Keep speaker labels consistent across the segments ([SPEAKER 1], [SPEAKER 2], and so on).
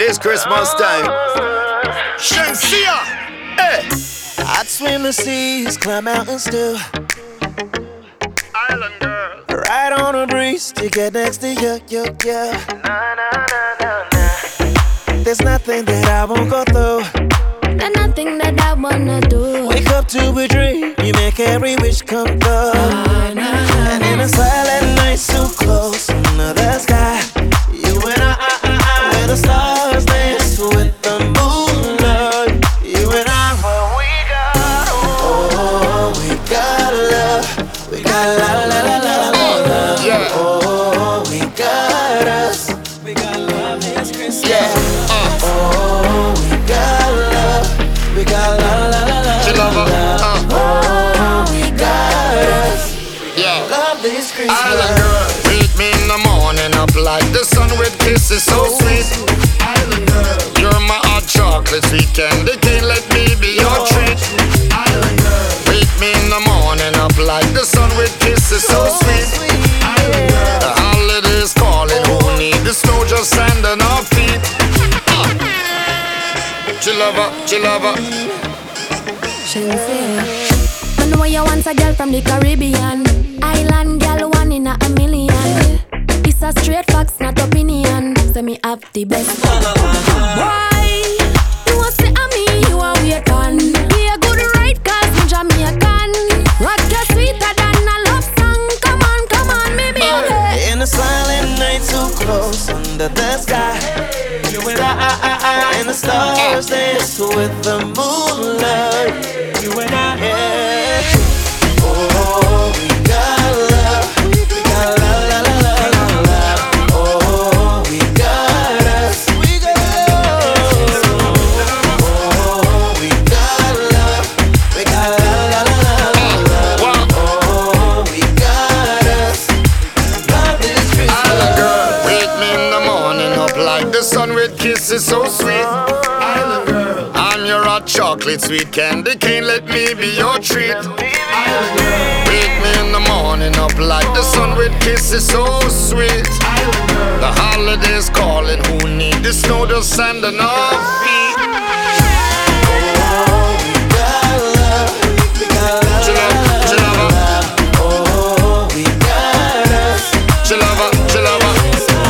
[SPEAKER 1] It's Christmas time. Shensia! Hey!
[SPEAKER 2] I'd swim the seas, climb mountains too.
[SPEAKER 1] Island girl.
[SPEAKER 2] Ride on a breeze to get next to you. There's nothing that I won't go through.
[SPEAKER 3] There's nothing that I wanna do.
[SPEAKER 2] Wake up to a dream, you make every wish come true. And in a silent night so close under the sky, you and I, where the stars dance with the moonlight. You and I, we got love, we got la la la la la love.
[SPEAKER 1] Yeah.
[SPEAKER 2] Oh, we got us, we got love this Christmas.
[SPEAKER 1] Yeah.
[SPEAKER 2] Oh, we got love, we got la la la la
[SPEAKER 1] She love her.
[SPEAKER 2] oh, we got us.
[SPEAKER 1] Yeah.
[SPEAKER 2] Love this Christmas.
[SPEAKER 1] Island girl. Meet me in the morning up like the sun with kisses so sweet. Island girl. You're my hot chocolate sweet candy. Can't let me be your treat. Island girl. Meet me in the morning up like the sun with kisses so sweet. Island girl. The holidays calling. Who need the snow just sand on our feet? She love her, she love her.
[SPEAKER 3] Shensia. I know you want a girl from the Caribbean. Island girl, one in a million. It's a straight facts, not opinion. Say me have the best. Why? You want say I'm me, you are weird on. Be a good right, cause me Jamaican. Rock you sweeter than a love song. Come on, me baby.
[SPEAKER 2] In a silent night so close under the sky, you and I and the stars dance with the moonlight. You and I, yeah. Oh, we got love, we got la la la la la la. Oh, we got us, we got love. Oh, we got love, we got la la la la la. Oh, we got us. Love this Christmas.
[SPEAKER 1] Island girl, wake me in the morning up like the sun with kisses so sweet. Island girl, I'm your hot chocolate sweet candy. Can't let me be your treat. Island girl, wake me in the morning up like the sun with kisses so sweet. Island girl, the holidays calling. Who need the snow just sand on our feet?
[SPEAKER 2] Oh, we got love, we got love.
[SPEAKER 1] She love her,
[SPEAKER 2] Oh, we got us.
[SPEAKER 1] she love her, she love her.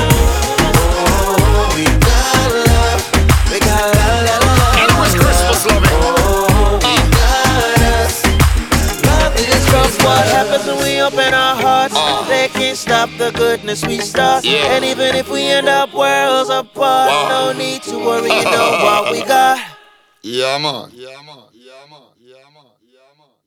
[SPEAKER 2] Oh, we got love, we got la la la la.
[SPEAKER 1] And it was Christmas loving.
[SPEAKER 2] Oh, we got us. Love is from what happens when we open our hearts. They can't stop the goodness we start.
[SPEAKER 1] Yeah.
[SPEAKER 2] And even if we end up worlds apart, no need to worry, you know what we got.
[SPEAKER 1] Yeah man, yeah man, yeah man, yeah man, yeah man.